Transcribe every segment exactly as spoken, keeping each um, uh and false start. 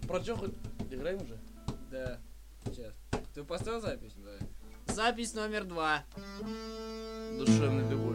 про чё хоть? Играем уже? Да. Сейчас. Ты поставил запись? Да. Запись номер два. Душевная любовь.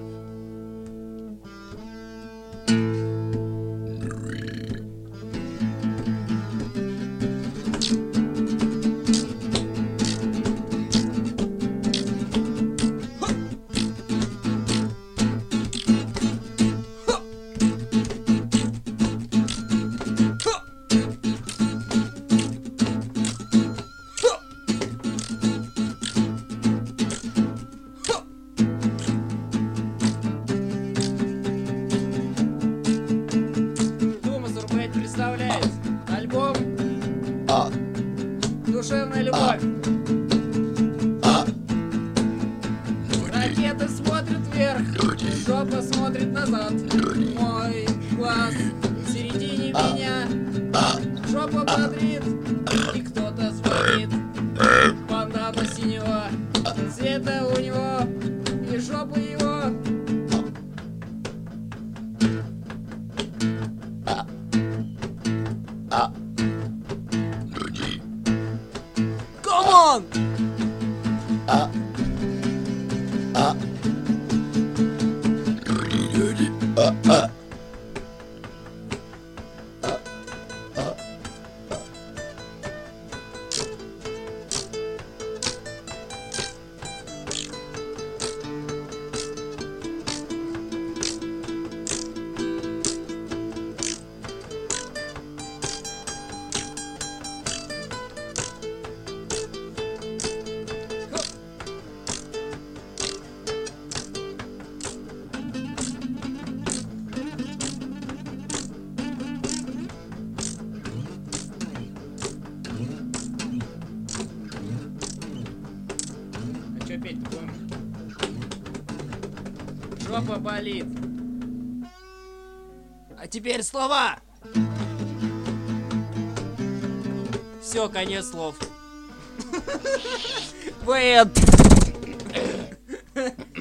Представляет альбом А. «Душевная любовь». А. Ракеты смотрят вверх, жопа смотрит назад. Мой глаз в середине меня, жопа бодрит, и кто-то звонит. Бандана синего цвета у него, и жопа его. А. Come on! А. А. А. А. А чё петь, ты помнишь? Жопа болит. А теперь слова. Все, конец слов. Поэт.